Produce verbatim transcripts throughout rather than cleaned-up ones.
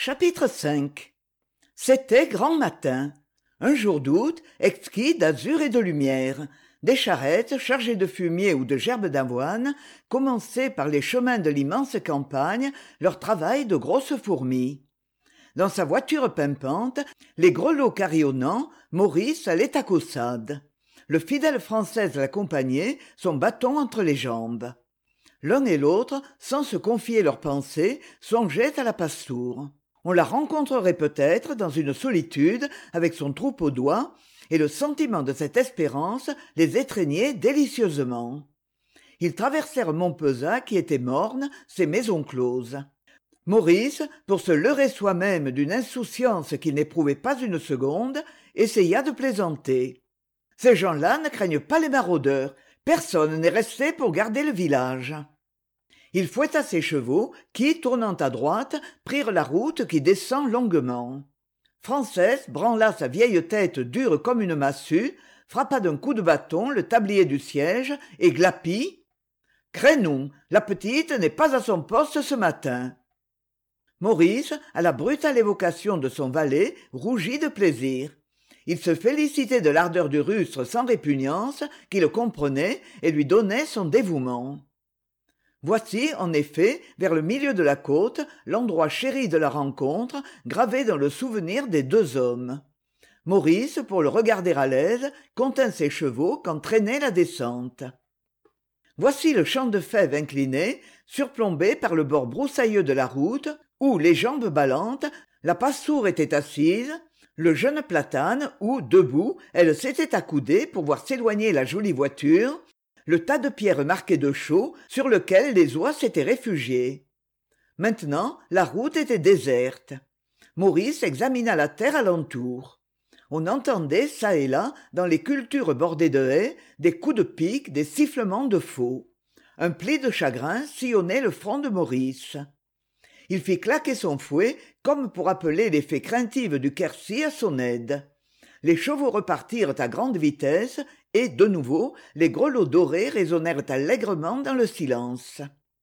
Chapitre cinq. C'était grand matin. Un jour d'août, exquis d'azur et de lumière. Des charrettes, chargées de fumier ou de gerbes d'avoine, commençaient par les chemins de l'immense campagne leur travail de grosses fourmis. Dans sa voiture pimpante, les grelots carillonnants, Maurice allait à Caussade. Le fidèle Français l'accompagnait, son bâton entre les jambes. L'un et l'autre, sans se confier leurs pensées, songeaient à la pastoure. On la rencontrerait peut-être dans une solitude avec son troupeau d'oies, et le sentiment de cette espérance les étreignait délicieusement. Ils traversèrent Montpezat qui était morne, ses maisons closes. Maurice, pour se leurrer soi-même d'une insouciance qu'il n'éprouvait pas une seconde, essaya de plaisanter. Ces gens-là ne craignent pas les maraudeurs, personne n'est resté pour garder le village. Il fouetta ses chevaux qui, tournant à droite, prirent la route qui descend longuement. Frances branla sa vieille tête dure comme une massue, frappa d'un coup de bâton le tablier du siège et glapit. « Crénom, la petite n'est pas à son poste ce matin. » Maurice, à la brutale évocation de son valet, rougit de plaisir. Il se félicitait de l'ardeur du rustre sans répugnance, qui le comprenait et lui donnait son dévouement. Voici, en effet, vers le milieu de la côte, l'endroit chéri de la rencontre, gravé dans le souvenir des deux hommes. Maurice, pour le regarder à l'aise, contint ses chevaux quand traînait la descente. Voici le champ de fèves incliné, surplombé par le bord broussailleux de la route, où, les jambes ballantes, la pastoure était assise, le jeune platane où, debout, elle s'était accoudée pour voir s'éloigner la jolie voiture, le tas de pierres marquées de chaux sur lequel les oies s'étaient réfugiées. Maintenant, la route était déserte. Maurice examina la terre alentour. On entendait, çà et là, dans les cultures bordées de haies, des coups de pique, des sifflements de faux. Un pli de chagrin sillonnait le front de Maurice. Il fit claquer son fouet comme pour appeler les fées craintives du Quercy à son aide. Les chevaux repartirent à grande vitesse et, de nouveau, les grelots dorés résonnèrent allègrement dans le silence.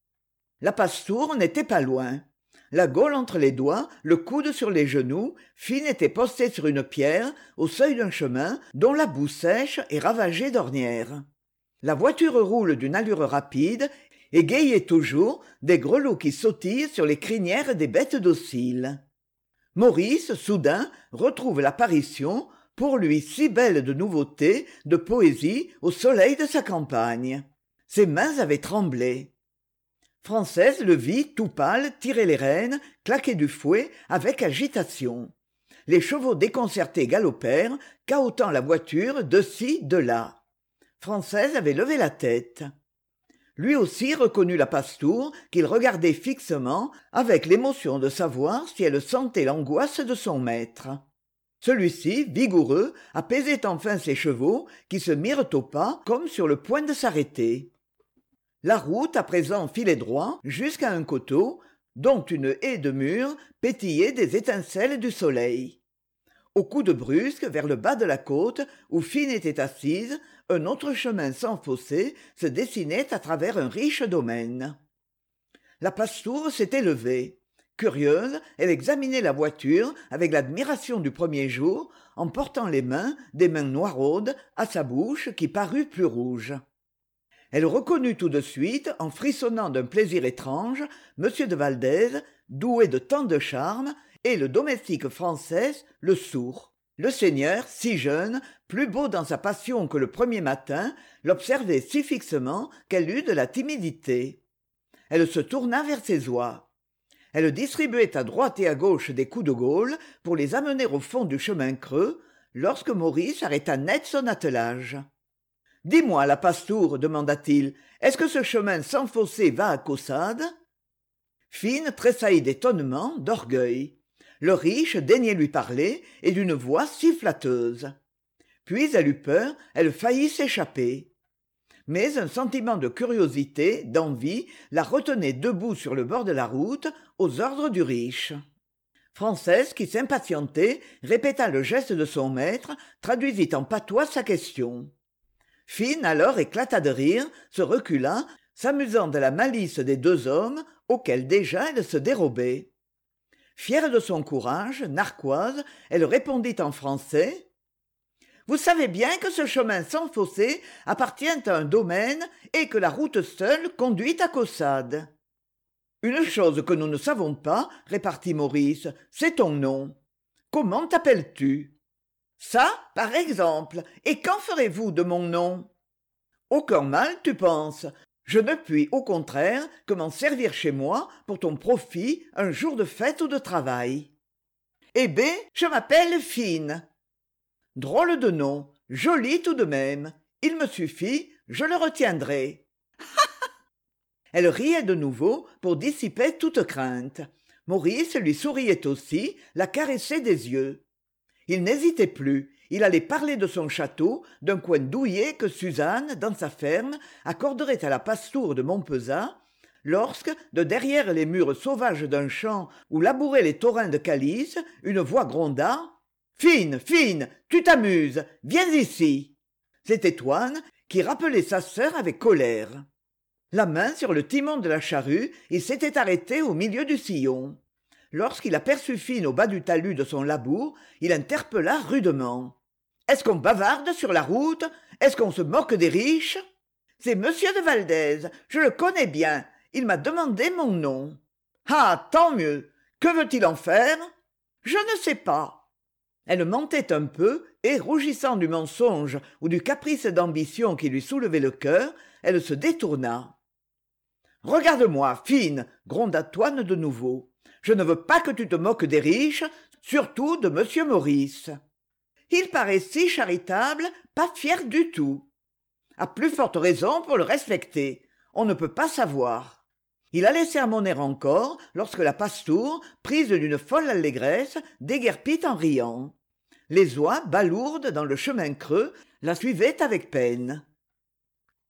La pastoure n'était pas loin. La gaule entre les doigts, le coude sur les genoux, Fine était postée sur une pierre, au seuil d'un chemin dont la boue sèche est ravagée d'ornières. La voiture roule d'une allure rapide, égayée toujours des grelots qui sautillent sur les crinières des bêtes dociles. Maurice, soudain, retrouve l'apparition, pour lui si belle de nouveauté, de poésie, au soleil de sa campagne. Ses mains avaient tremblé. Frances le vit, tout pâle, tirer les rênes, claquer du fouet, avec agitation. Les chevaux déconcertés galopèrent, cahotant la voiture de-ci, de-là. Frances avait levé la tête. Lui aussi reconnut la pastoure, qu'il regardait fixement, avec l'émotion de savoir si elle sentait l'angoisse de son maître. Celui-ci, vigoureux, apaisait enfin ses chevaux, qui se mirent au pas comme sur le point de s'arrêter. La route à présent filait droit jusqu'à un coteau, dont une haie de murs pétillait des étincelles du soleil. Au coude brusque, vers le bas de la côte, où Fine était assise, un autre chemin sans fossé se dessinait à travers un riche domaine. La pastoure s'était levée. Curieuse, elle examinait la voiture avec l'admiration du premier jour, en portant les mains, des mains noiraudes, à sa bouche qui parut plus rouge. Elle reconnut tout de suite, en frissonnant d'un plaisir étrange, M. de Valdez, doué de tant de charme, et le domestique français, le sourd. Le seigneur, si jeune, plus beau dans sa passion que le premier matin, l'observait si fixement qu'elle eut de la timidité. Elle se tourna vers ses oies. Elle distribuait à droite et à gauche des coups de gaule pour les amener au fond du chemin creux, lorsque Maurice arrêta net son attelage. « Dis-moi, la pastoure, demanda-t-il, est-ce que ce chemin sans fossé va à Caussade ?» Fine tressaillit d'étonnement, d'orgueil. Le riche daignait lui parler, et d'une voix si flatteuse. Puis elle eut peur, elle faillit s'échapper. Mais un sentiment de curiosité, d'envie, la retenait debout sur le bord de la route, aux ordres du riche. Frances, qui s'impatientait, répéta le geste de son maître, traduisit en patois sa question. Fine alors éclata de rire, se recula, s'amusant de la malice des deux hommes, auxquels déjà elle se dérobait. Fière de son courage, narquoise, elle répondit en français: vous savez bien que ce chemin sans fossé appartient à un domaine et que la route seule conduit à Caussade. Une chose que nous ne savons pas, répartit Maurice, c'est ton nom. Comment t'appelles-tu? Ça, par exemple. Et qu'en ferez-vous de mon nom? Aucun mal, tu penses? Je ne puis, au contraire, que m'en servir chez moi pour ton profit un jour de fête ou de travail. Eh bien, je m'appelle Fine. Drôle de nom, joli tout de même. Il me suffit, je le retiendrai. Elle riait de nouveau pour dissiper toute crainte. Maurice lui souriait aussi, la caressait des yeux. Il n'hésitait plus, il allait parler de son château, d'un coin douillet que Suzanne, dans sa ferme, accorderait à la pastoure de Montpezat, lorsque, de derrière les murs sauvages d'un champ où labouraient les torrents de Calice, une voix gronda: Fine, Fine, tu t'amuses, viens ici. C'était Toine qui rappelait sa sœur avec colère. La main sur le timon de la charrue, il s'était arrêté au milieu du sillon. Lorsqu'il aperçut Fine au bas du talus de son labour, il interpella rudement: est-ce qu'on bavarde sur la route? Est-ce qu'on se moque des riches? C'est monsieur de Valdez, je le connais bien, il m'a demandé mon nom. Ah, tant mieux. Que veut-il en faire? Je ne sais pas. Elle mentait un peu, et, rougissant du mensonge ou du caprice d'ambition qui lui soulevait le cœur, elle se détourna. « Regarde-moi, Fine, gronda Toine de nouveau. Je ne veux pas que tu te moques des riches, surtout de monsieur Maurice. Il paraît si charitable, pas fier du tout. À plus forte raison pour le respecter. On ne peut pas savoir. » Il allait sermonner encore lorsque la pastoure, prise d'une folle allégresse, déguerpit en riant. Les oies, balourdes dans le chemin creux, la suivaient avec peine.